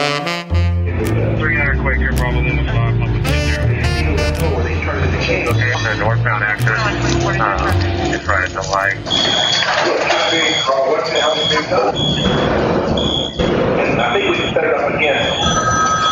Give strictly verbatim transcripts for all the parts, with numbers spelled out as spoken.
three hundred Quaker, Bravo Lima five, Papa Okay, on the northbound exit, uh, it's right at the light. What the hell is being done? I think we can set it up again.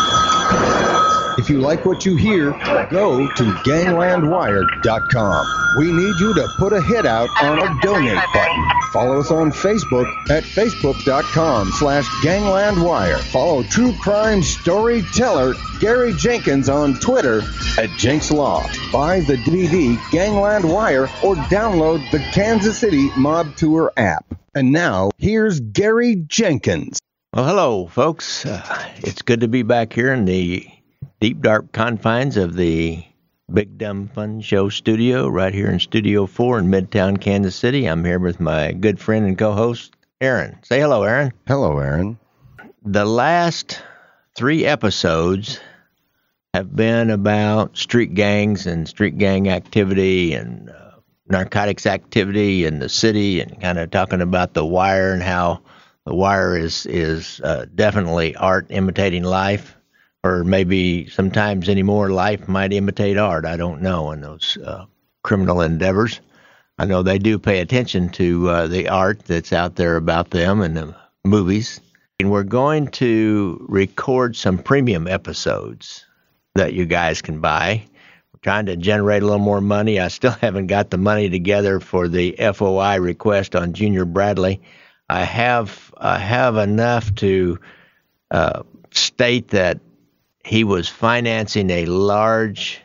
If you like what you hear, go to gangland wire dot com. We need you to put a hit out on a donate button. Follow us on Facebook at facebook.com slash ganglandwire. Follow true crime storyteller Gary Jenkins on Twitter at Jenks Law. Buy the D V D Gangland Wire or download the Kansas City Mob Tour app. And now, here's Gary Jenkins. Well, hello, folks. Uh, it's good to be back here in the deep, dark confines of the Big Dumb Fun Show studio, right here in Studio four in Midtown, Kansas City. I'm here with my good friend and co-host, Aaron. Say hello, Aaron. Hello, Aaron. The last three episodes have been about street gangs and street gang activity and uh, narcotics activity in the city, and kind of talking about The Wire and how The Wire is, is uh, definitely art imitating life. Or maybe sometimes anymore, life might imitate art. I don't know in those uh, criminal endeavors. I know they do pay attention to uh, the art that's out there about them and the movies. And we're going to record some premium episodes that you guys can buy. We're trying to generate a little more money. I still haven't got the money together for the F O I request on Junior Bradley. I have, I have enough to uh, state that he was financing a large,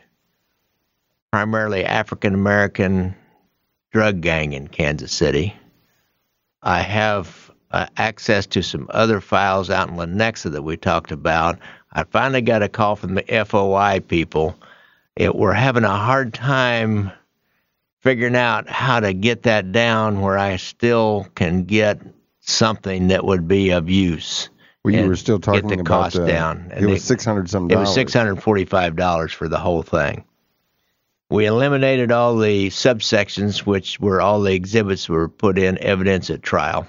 primarily African-American drug gang in Kansas City. I have uh, access to some other files out in Lenexa that we talked about. I finally got a call from the F O I people. It, we're having a hard time figuring out how to get that down where I still can get something that would be of use. Well, you were still talking get the about cost uh, down. It was six hundred some dollars. It was six hundred forty-five dollars for the whole thing. We eliminated all the subsections, which were all the exhibits were put in evidence at trial.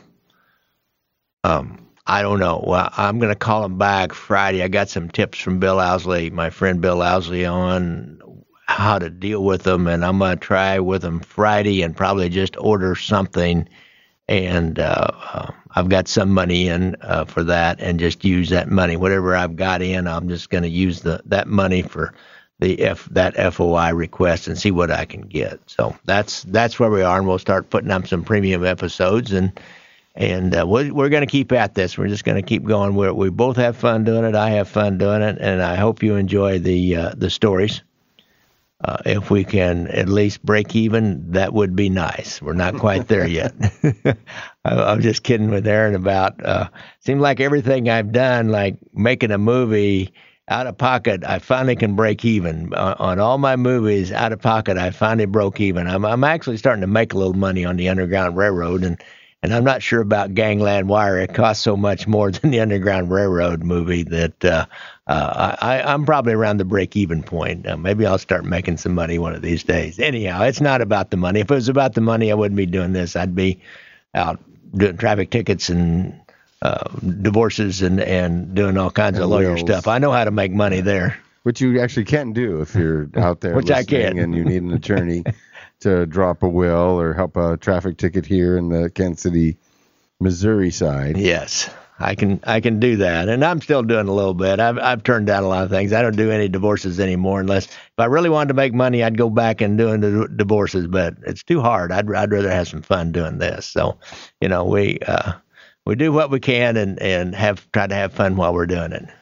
Um, I don't know. Well, I'm going to call him back Friday. I got some tips from Bill Owsley, my friend Bill Owsley, on how to deal with them, and I'm going to try with them Friday and probably just order something. And uh, uh, I've got some money in uh, for that, and just use that money. Whatever I've got in, I'm just going to use the that money for the F that F O I request and see what I can get. So that's that's where we are, and we'll start putting up some premium episodes, and and uh, we're we're going to keep at this. We're just going to keep going. We we both have fun doing it. I have fun doing it, and I hope you enjoy the uh, the stories. Uh, if we can at least break even, that would be nice. We're not quite there yet. I, I'm just kidding with Aaron about, uh, seems like everything I've done, like making a movie out of pocket, I finally can break even. Uh, on all my movies, out of pocket, I finally broke even. I'm, I'm actually starting to make a little money on the Underground Railroad, and, and I'm not sure about Gangland Wire. It costs so much more than the Underground Railroad movie that uh, uh, I, I'm probably around the break-even point. Uh, maybe I'll start making some money one of these days. Anyhow, it's not about the money. If it was about the money, I wouldn't be doing this. I'd be out doing traffic tickets and uh, divorces and, and doing all kinds and of lawyer wills. stuff. I know how to make money there. Which you actually can't do if you're out there Which I listening can. and you need an attorney to drop a will or help a traffic ticket here in the Kansas City, Missouri side. Yes, I can I can do that, and I'm still doing a little bit. I've I've turned down a lot of things. I don't do any divorces anymore unless if I really wanted to make money, I'd go back and doing the divorces. But it's too hard. I'd I'd rather have some fun doing this. So, you know, we uh, we do what we can and and have try to have fun while we're doing it.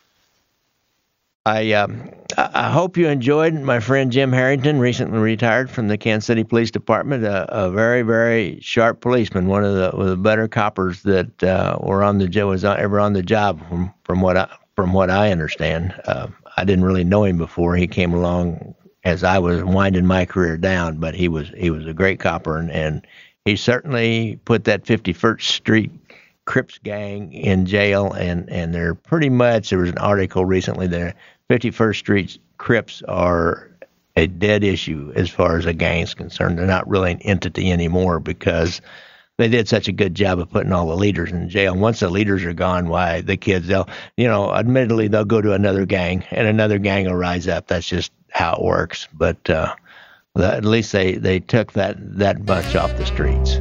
I um, I hope you enjoyed. My friend Jim Harrington recently retired from the Kansas City Police Department. A, a very very sharp policeman, one of the, one of the better coppers that uh, were on the job was ever on the job. From from what I from what I understand, uh, I didn't really know him before he came along as I was winding my career down. But he was he was a great copper, and, and he certainly put that fifty-first Street Crips gang in jail, and and they're pretty much, there was an article recently there, fifty-first Street Crips are a dead issue as far as a gang is concerned. They're not really an entity anymore because they did such a good job of putting all the leaders in jail. And once the leaders are gone, why, the kids, they'll, you know, admittedly, they'll go to another gang, and another gang will rise up. That's just how it works. But uh, at least they, they took that, that bunch off the streets.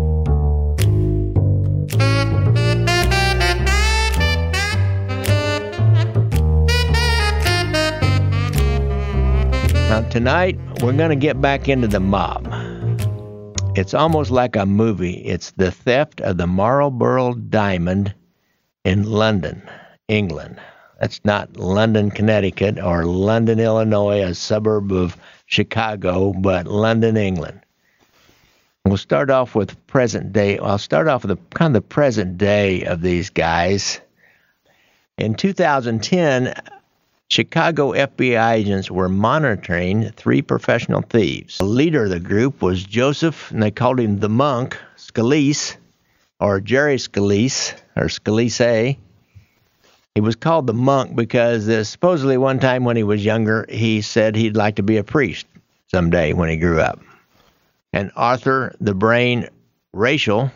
Now, tonight, we're going to get back into the mob. It's almost like a movie. It's the theft of the Marlborough Diamond in London, England. That's not London, Connecticut, or London, Illinois, a suburb of Chicago, but London, England. We'll start off with present day. I'll start off with the kind of the present day of these guys. In two thousand ten, Chicago F B I agents were monitoring three professional thieves. The leader of the group was Joseph, and they called him the Monk, Scalise, or Jerry Scalise, or Scalise. He was called the Monk because uh, supposedly one time when he was younger, he said he'd like to be a priest someday when he grew up. And Arthur the Brain Rachel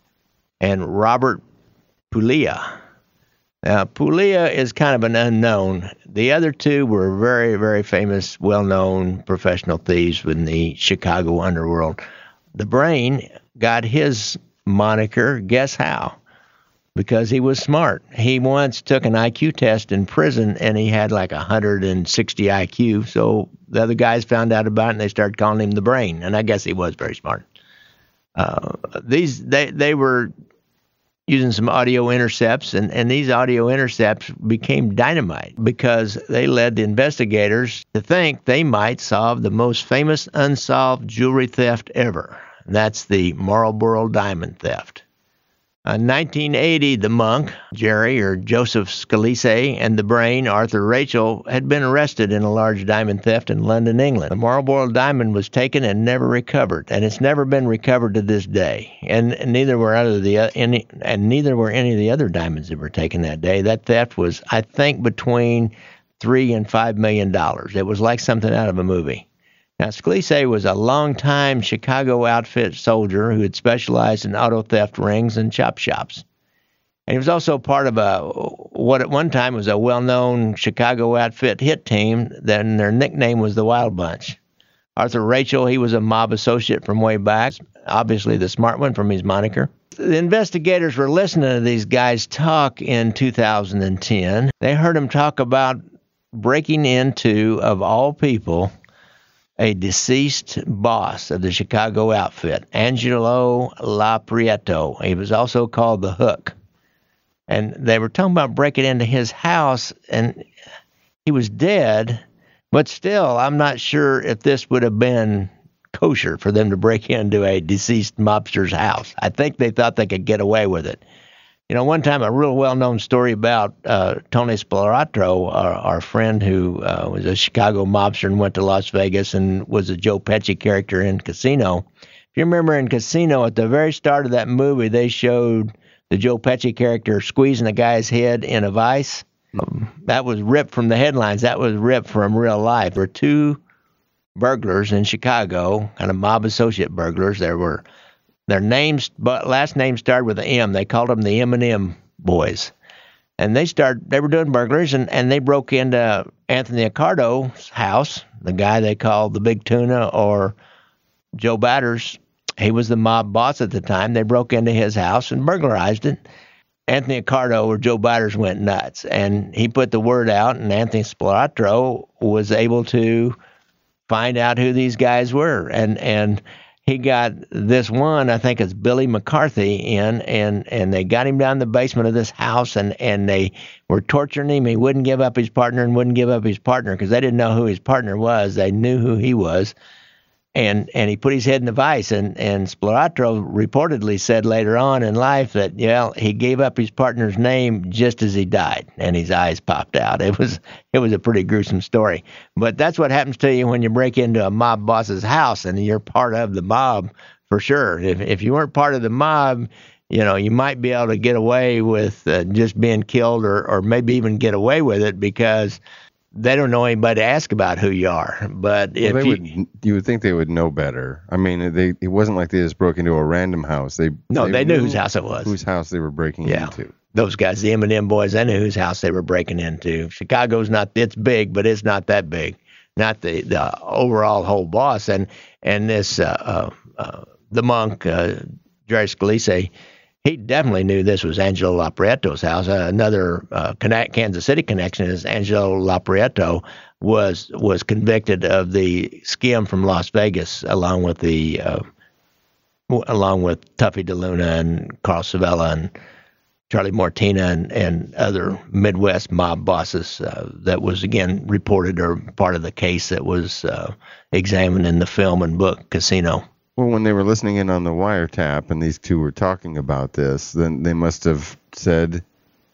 and Robert Puglia. Now, Puglia is kind of an unknown. The other two were very, very famous, well-known professional thieves in the Chicago underworld. The Brain got his moniker, guess how? Because he was smart. He once took an I Q test in prison, and he had like one hundred sixty I Q, so the other guys found out about it, and they started calling him the Brain, and I guess he was very smart. Uh, these they they were using some audio intercepts, and, and these audio intercepts became dynamite because they led the investigators to think they might solve the most famous unsolved jewelry theft ever. And that's the Marlborough Diamond theft. In nineteen eighty, the Monk, Jerry or Joseph Scalise, and the Brain, Arthur Rachel, had been arrested in a large diamond theft in London, England. The Marlborough Diamond was taken and never recovered, and it's never been recovered to this day. And, and neither were other the uh, any, and neither were any of the other diamonds that were taken that day. That theft was, I think, between three and five million dollars. It was like something out of a movie. Now, Scalise was a long-time Chicago outfit soldier who had specialized in auto theft rings and chop shops. And he was also part of a what at one time was a well-known Chicago outfit hit team. Then their nickname was the Wild Bunch. Arthur Rachel, he was a mob associate from way back, obviously the smart one from his moniker. The investigators were listening to these guys talk in two thousand ten. They heard them talk about breaking into, of all people, a deceased boss of the Chicago outfit, Angelo La Prieto. He was also called the Hook. And they were talking about breaking into his house, and he was dead, but still, I'm not sure if this would have been kosher for them to break into a deceased mobster's house. I think they thought they could get away with it. You know, one time a real well-known story about uh, Tony Spilotro, our, our friend who uh, was a Chicago mobster and went to Las Vegas and was a Joe Pesci character in Casino. If you remember in Casino, at the very start of that movie, they showed the Joe Pesci character squeezing a guy's head in a vice. Um, that was ripped from the headlines. That was ripped from real life. There were two burglars in Chicago, kind of mob associate burglars. There were Their names, but last name started with an M. They called them the M and M boys. And they started, they were doing burglaries, and, and they broke into Anthony Accardo's house, the guy they called the Big Tuna, or Joe Batters. He was the mob boss at the time. They broke into his house and burglarized it. Anthony Accardo or Joe Batters went nuts, and he put the word out, and Anthony Spilotro was able to find out who these guys were. And, and, He got this one, I think it's Billy McCarthy, in, and, and they got him down the basement of this house, and, and they were torturing him. He wouldn't give up his partner and wouldn't give up his partner because they didn't know who his partner was. They knew who he was. And and he put his head in the vice, and, and Spilotro reportedly said later on in life that, yeah, he gave up his partner's name just as he died, and his eyes popped out. It was it was a pretty gruesome story. But that's what happens to you when you break into a mob boss's house, and you're part of the mob for sure. If if you weren't part of the mob, you know, you might be able to get away with uh, just being killed, or, or maybe even get away with it because they don't know anybody to ask about who you are. But if well, they you, would, you would think they would know better. I mean, they it wasn't like they just broke into a random house. They no, they, they knew whose house it was. Whose house they were breaking yeah. into. Those guys, the M and M boys, they knew whose house they were breaking into. Chicago's not, it's big, but it's not that big. Not the, the overall whole boss. And and this, uh, uh, uh, the monk, uh, Jerry Scalise, he definitely knew this was Angelo Loprieto's house. Uh, another uh, Kansas City connection is Angelo Loprieto was was convicted of the scam from Las Vegas, along with the uh, along with Tuffy DeLuna and Carl Savella and Charlie Mortina and, and other Midwest mob bosses. Uh, that was again reported or part of the case that was uh, examined in the film and book Casino. Well, when they were listening in on the wiretap and these two were talking about this, then they must have said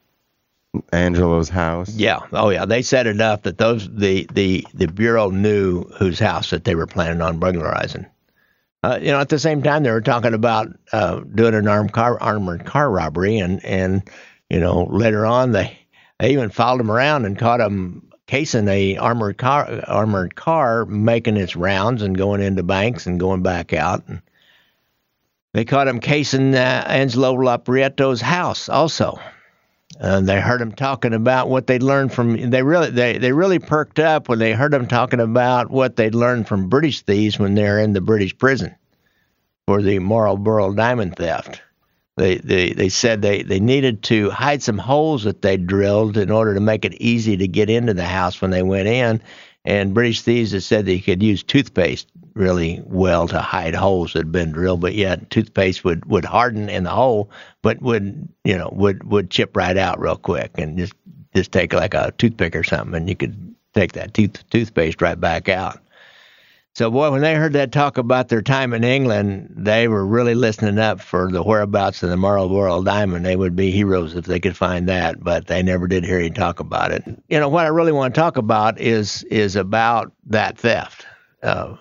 Angelo's house. Yeah. Oh, yeah. They said enough that those the the the bureau knew whose house that they were planning on burglarizing. Uh, you know, at the same time, they were talking about uh, doing an armed car armored car robbery, and and you know later on they they even followed him around and caught him casing a armored car armored car making its rounds and going into banks and going back out. And they caught him casing uh, Angelo Loprieto's house also. And they heard him talking about what they'd learned from. They really, they, they really perked up when they heard him talking about what they'd learned from British thieves when they were in the British prison for the Marlboro diamond theft. They, they, they said they, they needed to hide some holes that they drilled in order to make it easy to get into the house when they went in. And British thieves had said they could use toothpaste really well to hide holes that had been drilled, but yet toothpaste would, would harden in the hole, but would, you know, would, would chip right out real quick, and just, just take like a toothpick or something, and you could take that tooth, toothpaste right back out. So, boy, when they heard that talk about their time in England, they were really listening up for the whereabouts of the Marlboro diamond. They would be heroes if they could find that, but they never did hear you talk about it. You know, what I really want to talk about is is about that theft. Uh,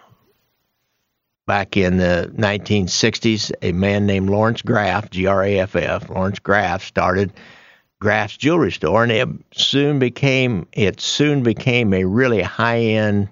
back in the nineteen sixties, a man named Lawrence Graff, G R A F F, Lawrence Graff, started Graff's Jewelry Store, and it soon became it soon became a really high-end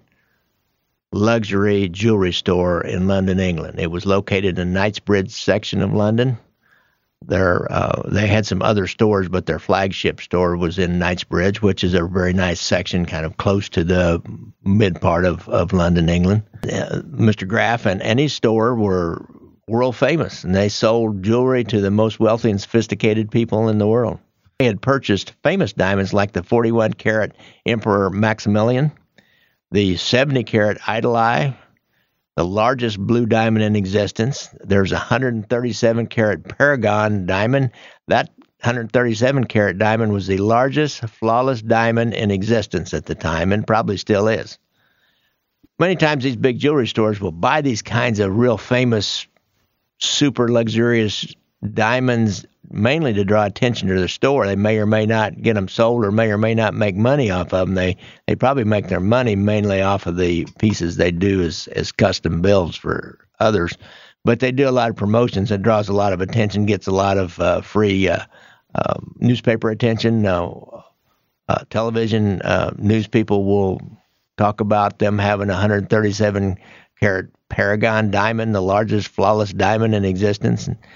luxury jewelry store in London, England. It was located in Knightsbridge section of London. There, uh, they had some other stores, but their flagship store was in Knightsbridge, which is a very nice section, kind of close to the mid part of, of London, England. Uh, Mister Graff and, and his store were world famous, and they sold jewelry to the most wealthy and sophisticated people in the world. They had purchased famous diamonds like the forty-one carat Emperor Maximilian, the seventy carat Idoleye, the largest blue diamond in existence. There's a one hundred thirty-seven carat Paragon diamond. That one hundred thirty-seven carat diamond was the largest flawless diamond in existence at the time, and probably still is. Many times these big jewelry stores will buy these kinds of real famous, super luxurious diamonds mainly to draw attention to their store. They may or may not get them sold, or may or may not make money off of them. They they probably make their money mainly off of the pieces they do as, as custom builds for others. But they do a lot of promotions. It draws a lot of attention, gets a lot of uh, free uh, uh, newspaper attention. Uh, uh, television uh, news people will talk about them having a one hundred thirty-seven carat Paragon diamond, the largest flawless diamond in existence. And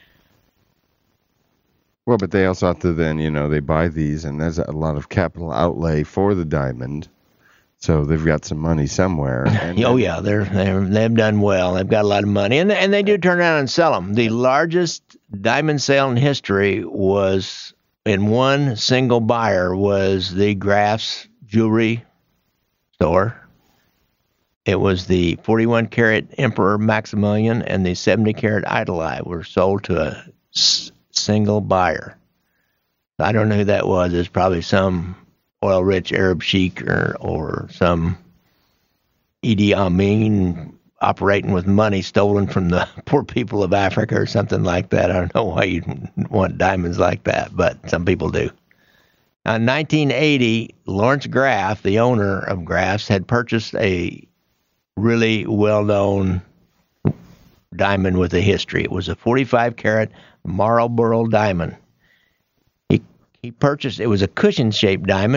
well, but they also have to then, you know, they buy these, and there's a lot of capital outlay for the diamond, so they've got some money somewhere. And oh yeah, they're, they're they've done well. They've got a lot of money, and and they do turn around and sell them. The largest diamond sale in history was in one single buyer was the Graff's Jewelry Store. It was the forty-one carat Emperor Maximilian and the seventy carat Idoleye were sold to a s- single buyer. I don't know who that was. It's probably some oil-rich Arab sheik or, or some Idi Amin operating with money stolen from the poor people of Africa or something like that. I don't know why you'd want diamonds like that, but some people do. Now, in nineteen eighty, Lawrence Graff, the owner of Graff's, had purchased a really well-known diamond with a history. It was a forty-five carat Marlboro diamond. He he purchased, it was a cushion-shaped diamond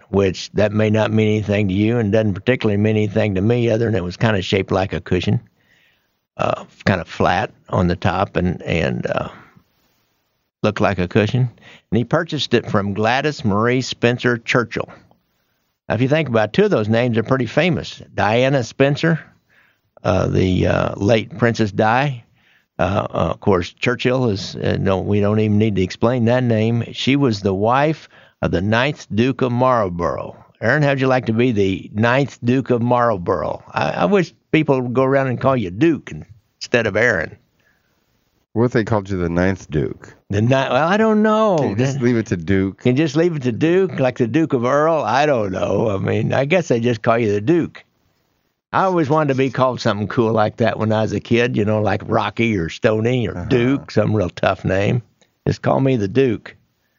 which that may not mean anything to you and doesn't particularly mean anything to me other than it was kind of shaped like a cushion, uh, kind of flat on the top and, and uh, looked like a cushion. And he purchased it from Gladys Marie Spencer Churchill. Now, if you think about it, two of those names are pretty famous. Diana Spencer, uh, the uh, late Princess Di. Uh, uh, of course, Churchill is, uh, no, we don't even need to explain that name. She was the wife of the ninth Duke of Marlborough. Aaron, how'd you like to be the ninth Duke of Marlborough? I, I wish people would go around and call you Duke instead of Aaron. What if they called you the ninth Duke? The ni- Well, I don't know. Can you just leave it to Duke? Can you just leave it to Duke, like the Duke of Earl? I don't know. I mean, I guess they just call you the Duke. I always wanted to be called something cool like that when I was a kid, you know, like Rocky or Stoney or uh-huh. Duke, some real tough name. Just call me the Duke.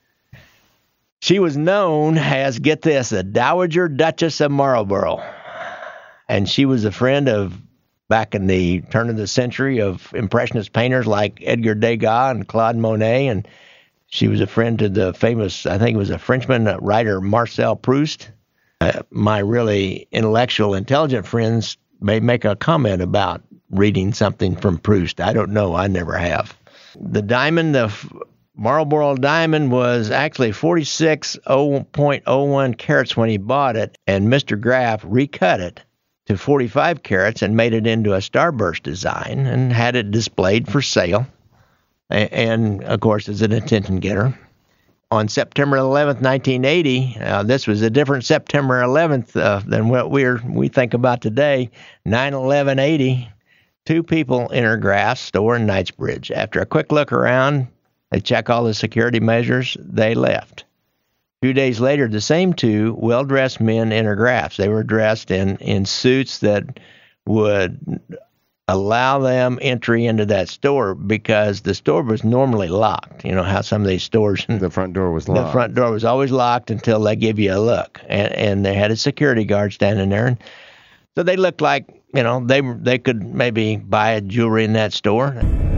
She was known as, get this, the Dowager Duchess of Marlborough. And she was a friend of, back in the turn of the century, of Impressionist painters like Edgar Degas and Claude Monet. And she was a friend to the famous, I think it was a Frenchman, uh, writer Marcel Proust. Uh, my really intellectual, intelligent friends may make a comment about reading something from Proust. I don't know. I never have. The diamond, the Marlborough diamond, was actually forty-six point oh one carats when he bought it, and Mister Graff recut it to forty-five carats and made it into a starburst design and had it displayed for sale. And, and of course, as an attention getter. On September eleventh, nineteen eighty, uh, this was a different September eleventh uh, than what we're, we think about today, nine eleven eighty, two people enter Graff's store in Knightsbridge. After a quick look around, they check all the security measures, they left. A few days later, the same two well-dressed men enter Graff's. They were dressed in, in suits that would allow them entry into that store because the store was normally locked. You know how some of these stores... The front door was locked. The front door was always locked until they give you a look. And, and they had a security guard standing there. And so they looked like, you know, they they could maybe buy a jewelry in that store.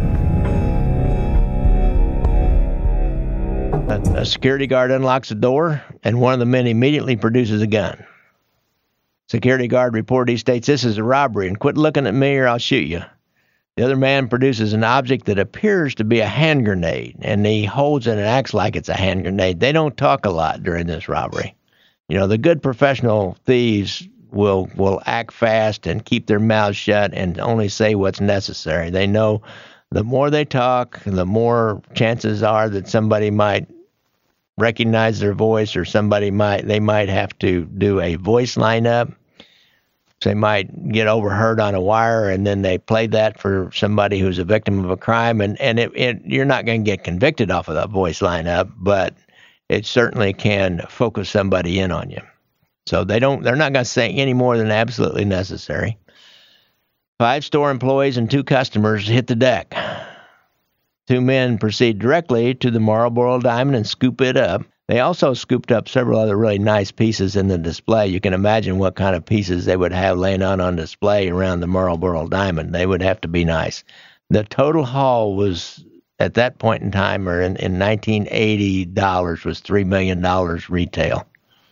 A, a security guard unlocks the door, and one of the men immediately produces a gun. Security guard reported, he states, "This is a robbery, and quit looking at me or I'll shoot you." The other man produces an object that appears to be a hand grenade, and he holds it and acts like it's a hand grenade. They don't talk a lot during this robbery. You know, the good professional thieves will will act fast and keep their mouths shut and only say what's necessary. They know the more they talk, the more chances are that somebody might recognize their voice, or somebody might they might have to do a voice lineup. They might get overheard on a wire, and then they play that for somebody who's a victim of a crime, and, and it, it, you're not going to get convicted off of that voice lineup, but it certainly can focus somebody in on you. So they don't, they're not going to say any more than absolutely necessary. Five store employees and two customers hit the deck. Two men proceed directly to the Marlborough diamond and scoop it up. They also scooped up several other really nice pieces in the display. You can imagine what kind of pieces they would have laying out on display around the Marlborough diamond. They would have to be nice. The total haul was, at that point in time, or in, in nineteen eighty dollars, was three million dollars retail.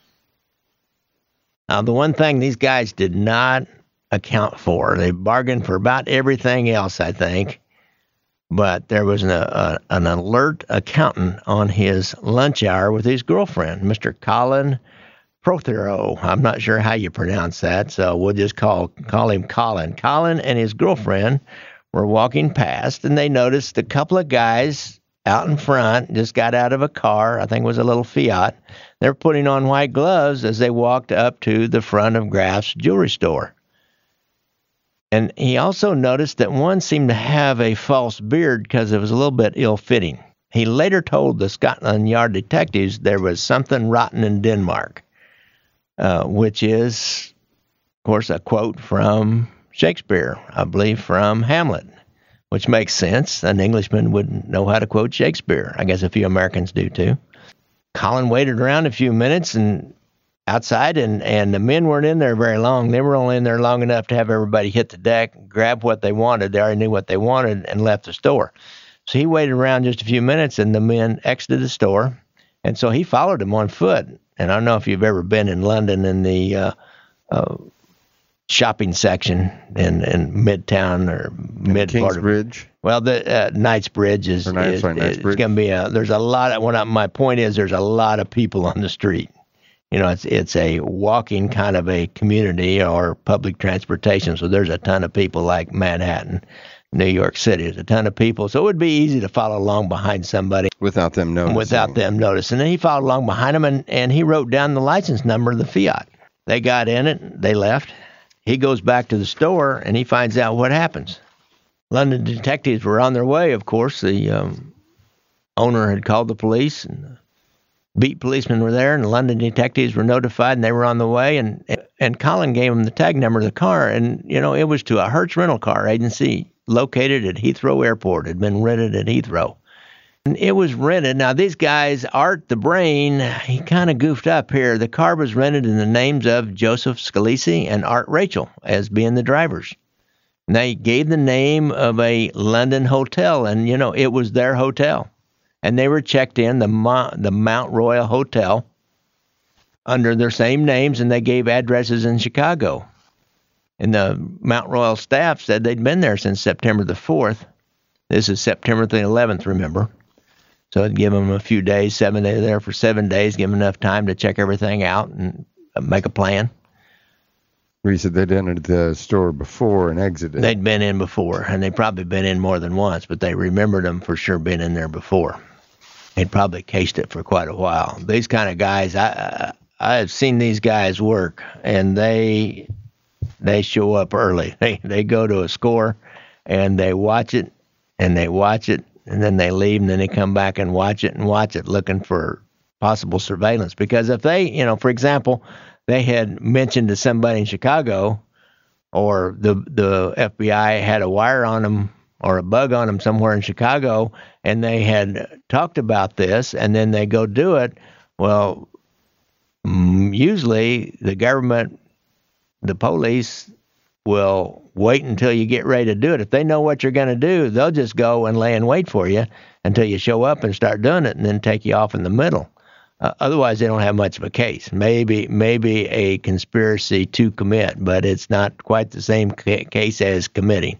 Now, the one thing these guys did not account for, they bargained for about everything else, I think. But there was an, a, an alert accountant on his lunch hour with his girlfriend, Mister Colin Prothero. I'm not sure how you pronounce that, so we'll just call call him Colin. Colin and his girlfriend were walking past, and they noticed a couple of guys out in front just got out of a car. I think it was a little Fiat. They were putting on white gloves as they walked up to the front of Graff's jewelry store. And he also noticed that one seemed to have a false beard because it was a little bit ill-fitting. He later told the Scotland Yard detectives there was something rotten in Denmark, uh, which is, of course, a quote from Shakespeare, I believe from Hamlet, which makes sense. An Englishman would know how to quote Shakespeare. I guess a few Americans do too. Colin waited around a few minutes and outside, and, and the men weren't in there very long. They were only in there long enough to have everybody hit the deck, grab what they wanted. They already knew what they wanted and left the store. So he waited around just a few minutes, and the men exited the store. And so he followed them on foot. And I don't know if you've ever been in London in the uh, uh, shopping section in, in Midtown or mid part of Kingsbridge. Well, the uh, Knightsbridge is, Or Knight- is, sorry, is Knightsbridge. going to be a. There's a lot of. What I, my point is, there's a lot of people on the street. You know, it's it's a walking kind of a community or public transportation. So there's a ton of people like Manhattan, New York City. There's a ton of people. So it would be easy to follow along behind somebody Without them noticing. without them noticing. And he followed along behind him, and, and he wrote down the license number of the Fiat. They got in it. They left. He goes back to the store, and he finds out what happens. London detectives were on their way, of course. The um, owner had called the police, and the beat policemen were there, and the London detectives were notified, and they were on the way. And and Colin gave him the tag number of the car, and, you know, it was to a Hertz rental car agency located at Heathrow Airport. It had been rented at Heathrow. And it was rented. Now, these guys, Art the Brain, he kind of goofed up here. The car was rented in the names of Joseph Scalisi and Art Rachel as being the drivers. And they gave the name of a London hotel, and, you know, it was their hotel. And they were checked in, the, Mo- the Mount Royal Hotel, under their same names, and they gave addresses in Chicago. And the Mount Royal staff said they'd been there since September the fourth. This is September the eleventh, remember. So it'd give them a few days, seven days there for seven days, give them enough time to check everything out and make a plan. Where you said they'd entered the store before and exited. They'd been in before, and they'd probably been in more than once, but they remembered them for sure being in there before. They'd probably cased it for quite a while. These kind of guys, I, I I've seen these guys work, and they they show up early. They they go to a score, and they watch it, and they watch it, and then they leave, and then they come back and watch it and watch it, looking for possible surveillance. Because if they, you know, for example, they had mentioned to somebody in Chicago, or the the F B I had a wire on them or a bug on them somewhere in Chicago, and they had talked about this, and then they go do it, well, usually the government, the police, will wait until you get ready to do it. If they know what you're going to do, they'll just go and lay in wait for you until you show up and start doing it, and then take you off in the middle. Uh, otherwise, they don't have much of a case. Maybe maybe a conspiracy to commit, but it's not quite the same ca- case as committing.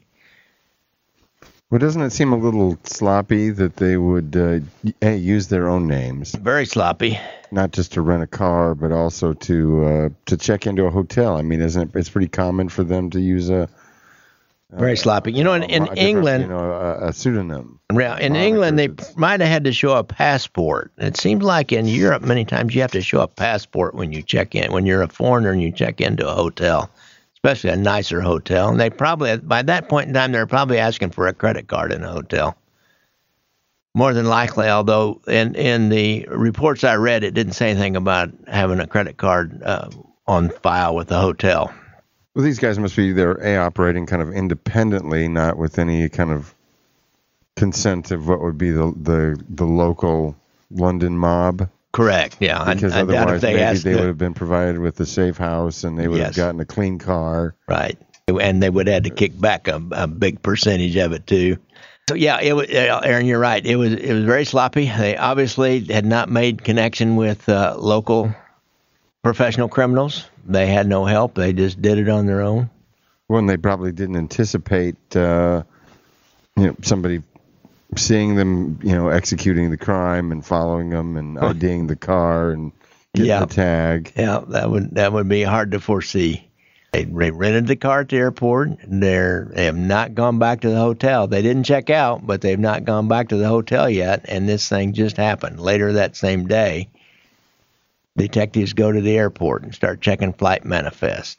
Well, doesn't it seem a little sloppy that they would uh, a, use their own names, Very sloppy. not just to rent a car, but also to uh, to check into a hotel? I mean, isn't it? It's pretty common for them to use a Very sloppy. You know, in, a in mo- a different, England, you know, a, a pseudonym. Yeah, in moniker England, they that's- might have had to show a passport. It seems like in Europe, many times you have to show a passport when you check in, when you're a foreigner and you check into a hotel, especially a nicer hotel. And they probably, by that point in time, they're probably asking for a credit card in a hotel. More than likely, although in, in the reports I read, it didn't say anything about having a credit card uh, on file with the hotel. Well, these guys must be they're a operating kind of independently, not with any kind of consent of what would be the the, the local London mob. Correct, yeah. I, Because I doubt if otherwise, they maybe asked they the- would have been provided with a safe house, and they would Yes. have gotten a clean car. Right. And they would have had to kick back a, a big percentage of it too. So yeah, it was, Aaron, you're right. It was it was very sloppy. They obviously had not made connection with uh, local professional criminals. They had no help. They just did it on their own. Well, and they probably didn't anticipate, uh, you know, somebody seeing them, you know, executing the crime and following them and IDing the car and getting Yeah. the tag. Yeah, that would that would be hard to foresee. They, they rented the car at the airport. They're, they have not gone back to the hotel. They didn't check out, but they've not gone back to the hotel yet. And this thing just happened. Later that same day, detectives go to the airport and start checking flight manifest.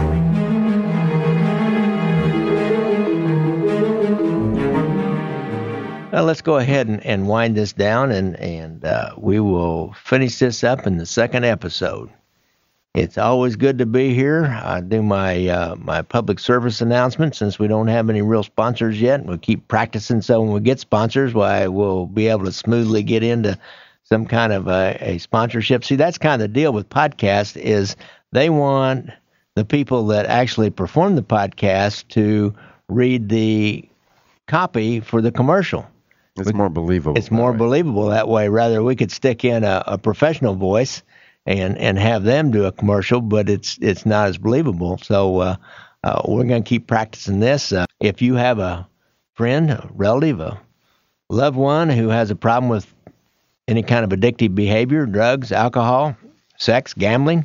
Well, let's go ahead and, and wind this down, and, and uh, we will finish this up in the second episode. It's always good to be here. I do my uh, my public service announcement since we don't have any real sponsors yet. We'll keep practicing, so when we get sponsors, why we'll be able to smoothly get into some kind of a, a sponsorship. See, that's kind of the deal with podcasts is they want the people that actually perform the podcast to read the copy for the commercial. It's more believable. It's more that way. believable that way. Rather, we could stick in a, a professional voice and and have them do a commercial, but it's it's not as believable. So uh, uh, we're going to keep practicing this. Uh, if you have a friend, a relative, a loved one who has a problem with any kind of addictive behavior, drugs, alcohol, sex, gambling,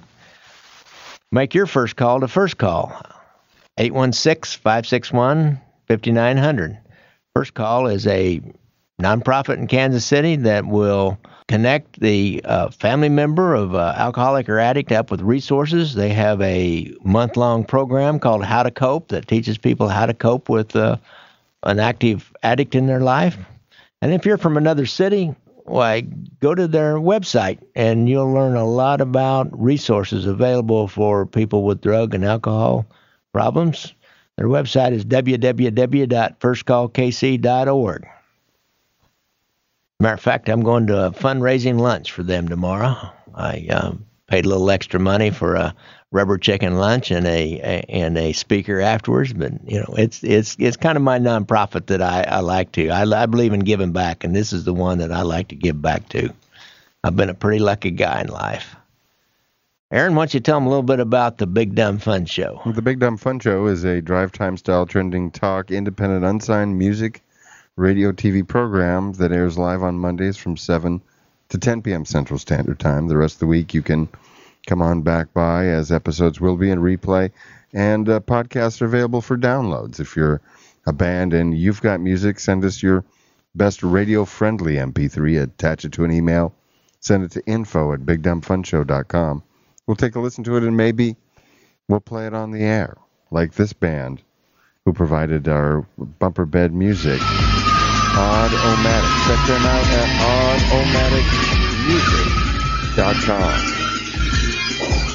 make your first call to First Call, eight one six, five six one, five nine zero zero. First Call is a nonprofit in Kansas City that will connect the uh, family member of uh, alcoholic or addict up with resources. They have a month-long program called How to Cope that teaches people how to cope with uh, an active addict in their life. And if you're from another city, why, go to their website and you'll learn a lot about resources available for people with drug and alcohol problems. Their website is w w w dot first call k c dot org. Matter of fact, I'm going to a fundraising lunch for them tomorrow. I um, paid a little extra money for a rubber chicken lunch and a, a and a speaker afterwards. But you know, it's it's it's kind of my nonprofit that I, I like to. I, I believe in giving back, and this is the one that I like to give back to. I've been a pretty lucky guy in life. Aaron, why don't you tell them a little bit about the Big Dumb Fun Show? The Big Dumb Fun Show is a drive time style trending talk, independent, unsigned music, radio, T V program that airs live on Mondays from seven to ten p.m. Central Standard Time. The rest of the week you can come on back by, as episodes will be in replay, and uh, podcasts are available for downloads. If you're a band and you've got music, send us your best radio-friendly M P three, attach it to an email, send it to info at big dumb fun show dot com. We'll take a listen to it, and maybe we'll play it on the air, like this band who provided our bumper bed music, Odd-O-Matic. Check them out at odd o matic music dot com.